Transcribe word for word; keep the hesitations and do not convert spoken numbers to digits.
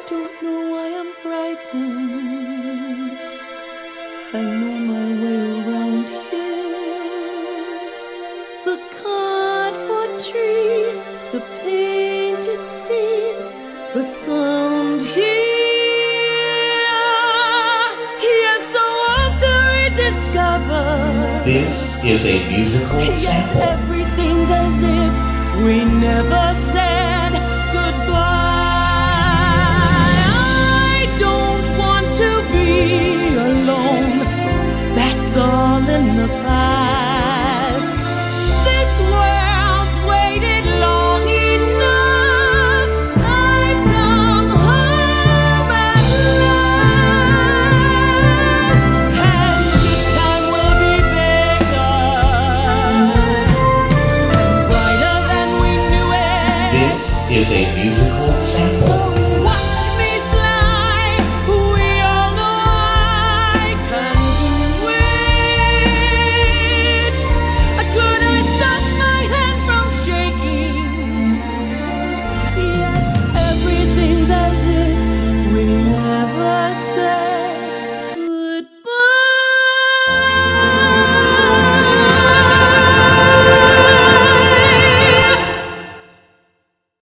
don't know why I'm frightened. I know my way around here. The cardboard trees, the painted scenes, the sound here. Yes, I want to rediscover. This is a musical Yes, sample. everything's as if we never said goodbye. I don't want to be alone. That's all in the past. This world's waited long enough. I've come home at last. And this time will be bigger and brighter than we knew it. This is a musical sample. So